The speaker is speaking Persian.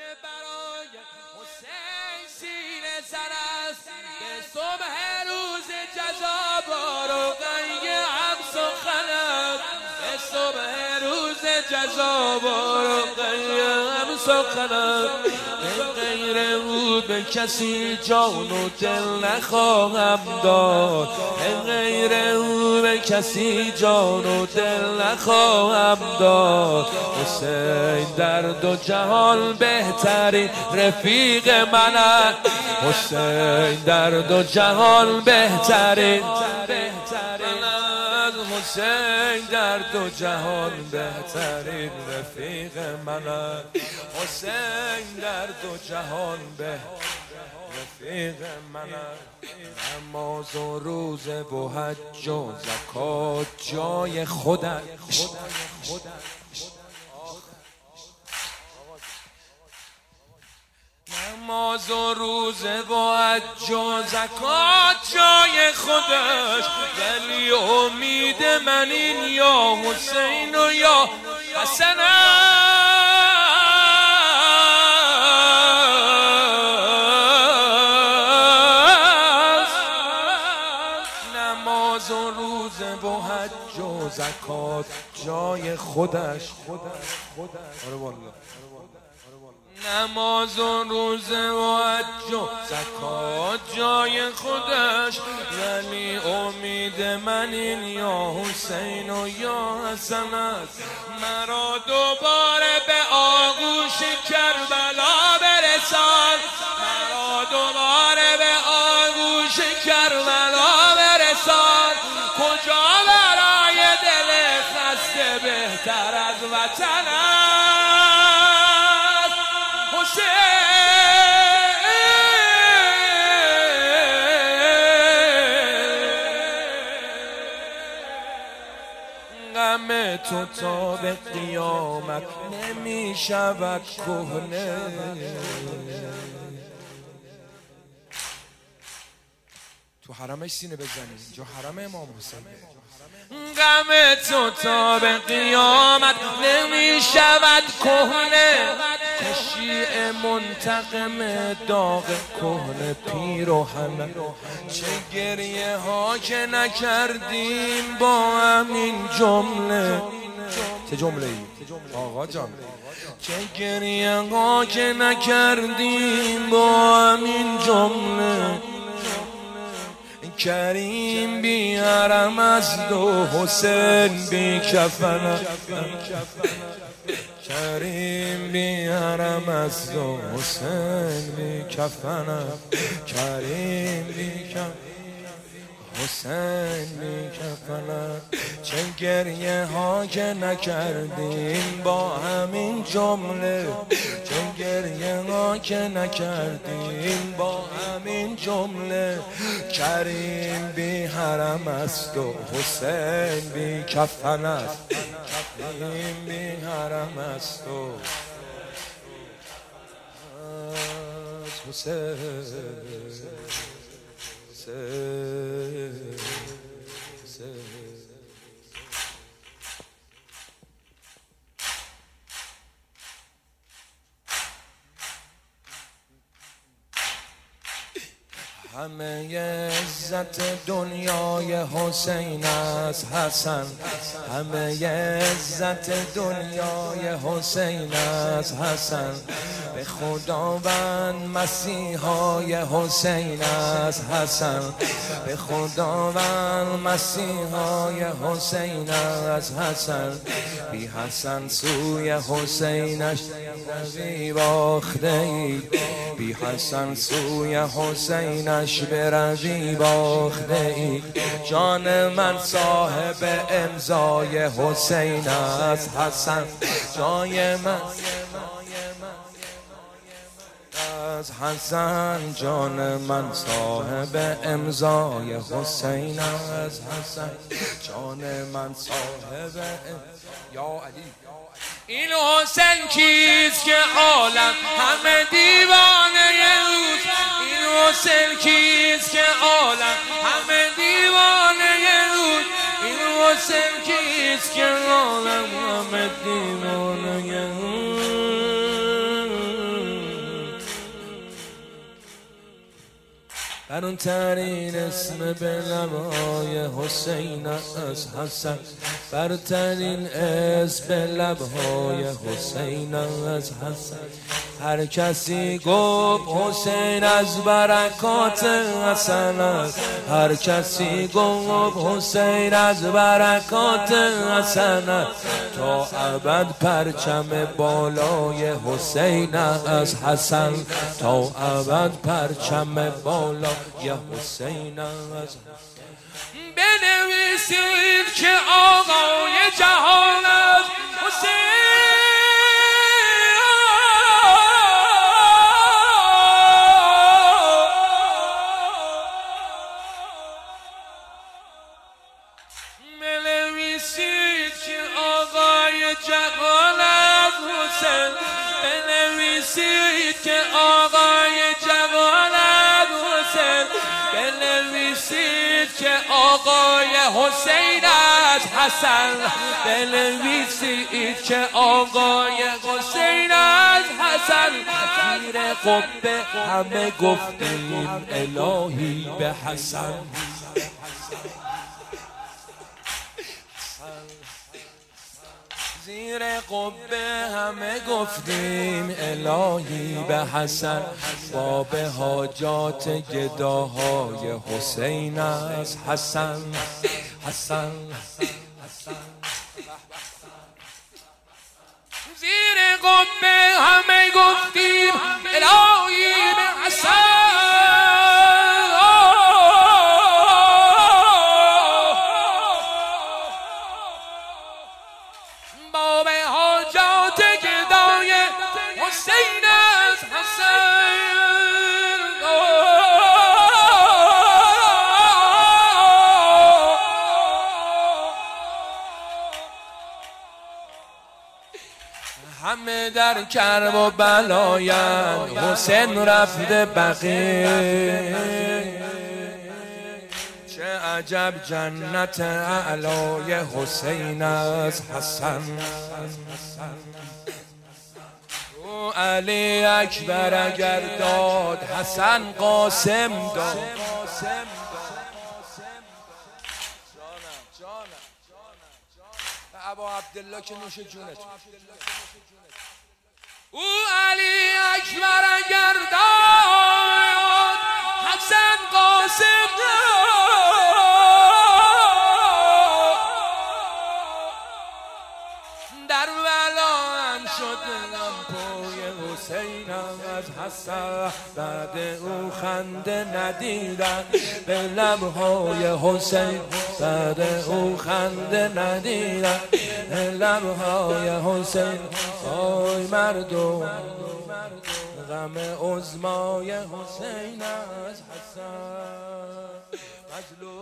برای حسین سینه سر است به صبح روز جزا بارو هم سخنم به صبح روز جزا بارو هم سخنم غیر او به کسی جان و دل نخواهم داد غیر او به کسی جان و دل نخواهم داد حسین در دو جهان بهترین رفیق من است حسین در دو جهان بهترین حسین در دو جهان بهترین رفیق من است حسین در دو جهان رفیق من است نماز و روزه و حج و زکات جای خودت نماز و روزه و حج و زکات جای خودش ولی امید من این یا حسین و یا حسن است نماز و روزه و حج و زکات جای خودش آره والله نماز و روزه و حج و زکات جای خودش ولی امید من این یا حسین و یا حسن است مرا دوباره به آغوش کربلا برسان مرا دوباره به آغوش کربلا برسان کجا برای دل خسته بهتر از وطن غم تو تا به قیامت نمی شود کهنه تو حرمش سینه بزنی جو حرم امام حسین غم تو تا به قیامت نمی شود کهنه شیعه منتقم داغ کهنه پیراهن چه گریه ها که نکردیم با همین جمله چه جمله ای آقا جان چه گریه ها که نکردیم با همین جمله کریم بی حرم است و حسین بی کفن کریم بی حرم است و حسین بی کفن کریم بی کفن حسین بی کفن چه گریه ها که نکردیم با همین جمله چه گریه ها که نکردیم با همین جمله کریم بی حرم است و حسین بی کفن است کریم بی حرم است و حسین همه عزت دنیای حسین است حسن همه عزت دنیای حسین است حسن به خداوند مسیحای حسین است حسن به خداوند مسیحای حسین است حسن بی حسن سوی حسینش روی باخته ای بی حسن سوی حسینش بروی باخته ای جان من صاحب امضای حسین است حسن جای من از حسن جان من صاحب امضای حسین است حسن جان من صاحب یا علی این حسین کیست که عالم همه دیوانه اوست این حسین کیست که عالم همه دیوانه اوست این حسین کیست که عالم همه دیوانه اوست برترین اسم به لبهای حسین از حسن، برترین اسم به لبهای حسین از حسن. هر کسی گفت حسین از برکات حسن است، هر کسی گفت حسین از برکات حسن است. تا ابد پرچم بالای حسین از حسن، تا ابد پرچم بالای حسین از حسن. بنویسید که آقای جهان است حسین. بنویسید که آقای جهان است حسین. بنویسید که آقای جهان است حسین. بنویسید که آقای حسین از حسن. بنویسید که آقای حسین از حسن. زیر قبه همه گفتیم الهی به حسن. زیر قبه همه گفتیم الهی به حسن. باب حاجات گداهای حسین از حسن. حسن زیر قبه همه گفتیم الهی به حسن. باب حاجات گدای حسین از حسن. همه در کرب و بلایند، حسین رفته بقیع. چه عجب جنت اعلای حسین از حسن. او علی اکبر اگر داد، حسن قاسم داد. ابا عبدالله که نوش جونتون. او علی اکبر اگر داد، حسن قاسم داد. در بلان شد لمپوی حسین از حسن. بعد او خنده ندیدن به لبهای حسین. بعد او خنده ندیدن به لبهای حسین. آی مردم غم عظمای حسین از حسن. مظلوم